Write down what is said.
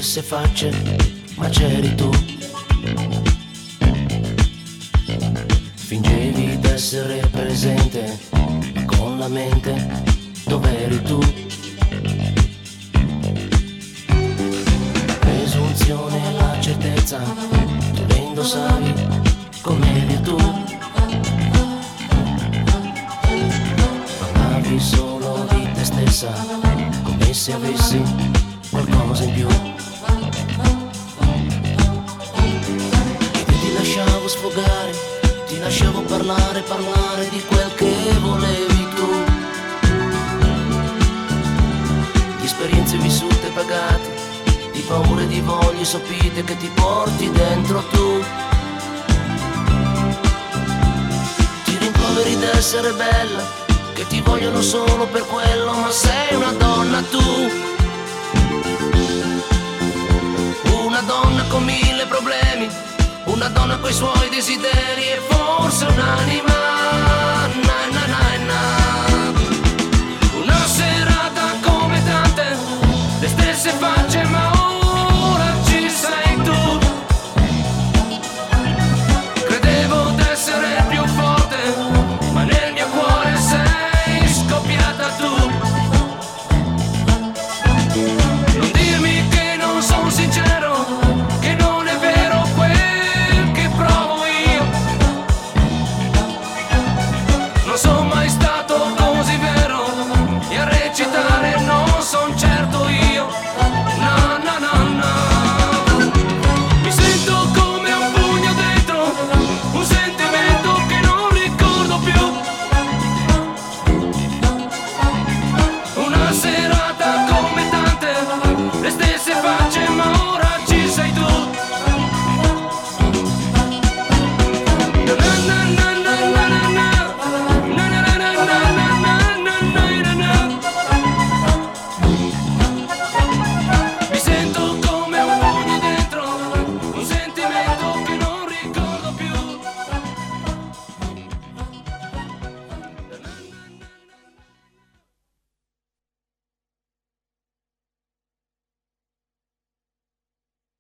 stesse facce, ma c'eri tu. Fingevi d'essere presente, ma con la mente dov'eri tu? Presunzione e la certezza, tu le indossavi com'eri tu. Parlavi solo di te stessa, come se avessi qualcosa in più. Ed io ti lasciavo sfogare, ti lasciavo parlare di quel che volevi tu. Di esperienze vissute e pagate, di paure, di voglie sopite che ti porti dentro tu. Ti rimproveri d'essere bella, che ti vogliono solo per quello, ma sei una donna tu. Una donna con mille problemi, una donna coi suoi desideri e